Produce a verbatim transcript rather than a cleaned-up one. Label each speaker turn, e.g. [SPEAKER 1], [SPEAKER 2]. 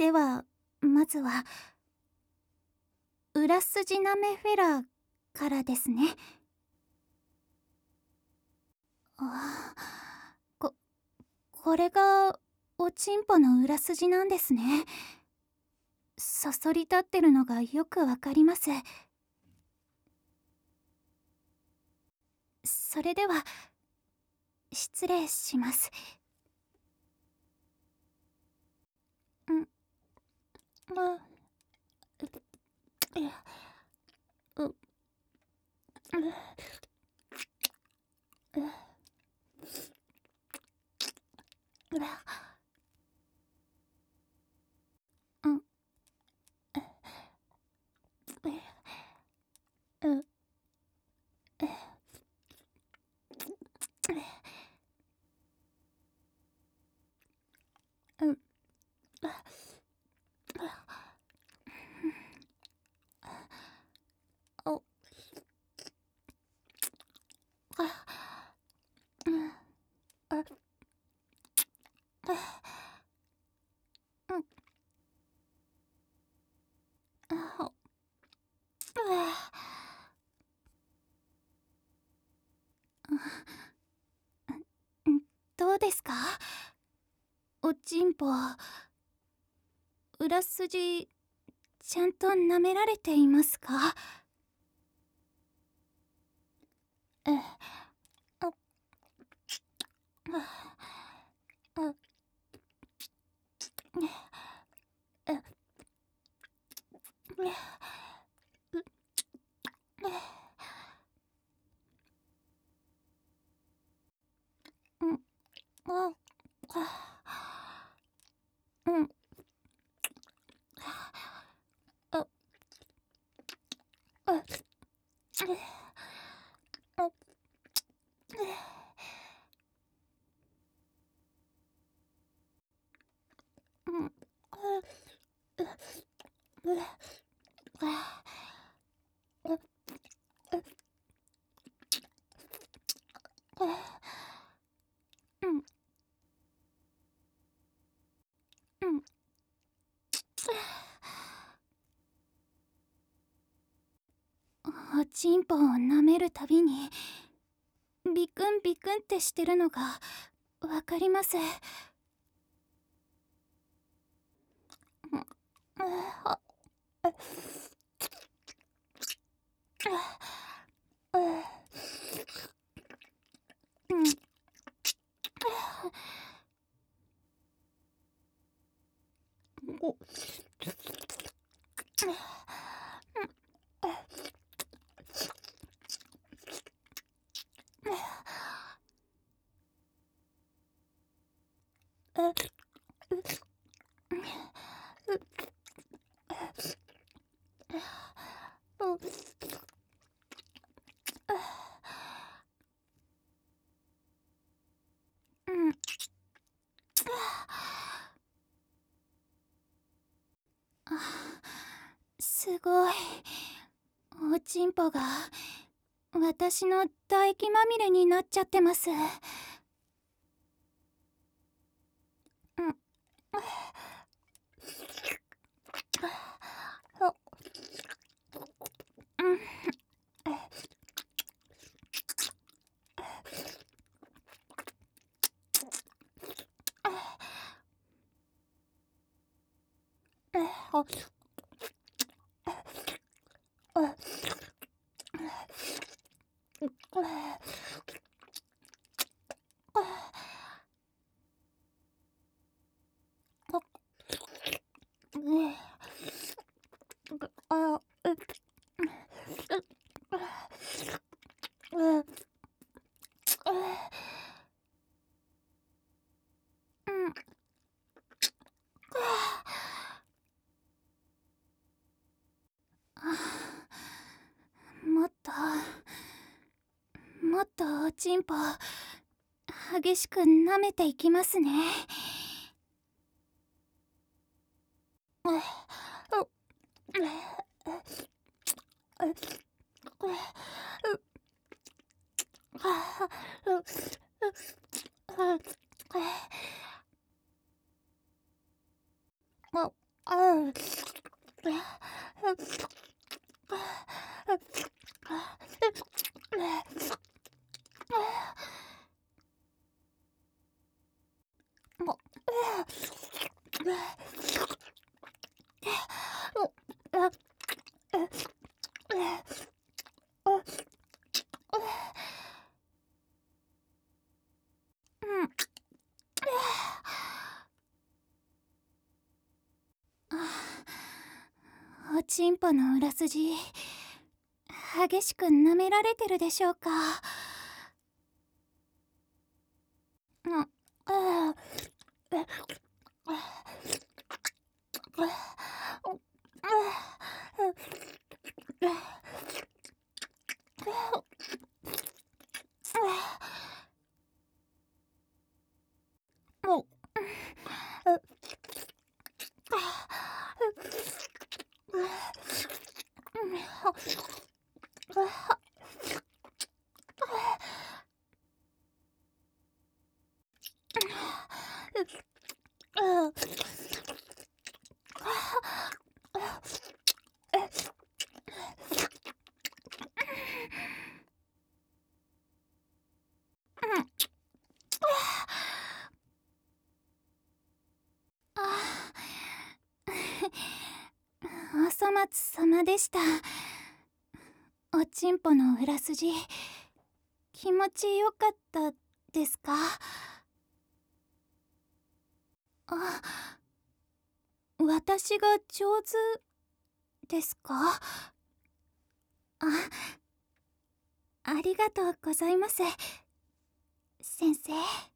[SPEAKER 1] ではまずは裏筋なめフェラーからですね。あここれがおちんぽの裏筋なんですね。そそり立ってるのがよくわかります。それでは失礼します。んんうううんううんおうんあうんあんどうですか、おちんぽ。裏筋ちゃんと舐められていますか？えああえうんあうんあああうんうんうんおちんぽを舐めるたびにビクンビクンってしてるのがわかります。あうんおうんすごい、おちんぽが私の唾液まみれになっちゃってます。うんうんあうんもっともっとおちんぽ激しく舐めていきますね。 あおちんぽの裏筋激しく舐められてるでしょうか。ああお粗末様でした。おちんぽの裏筋気持ちよかったですか？あ、私が上手ですか？あ、ありがとうございます、先生。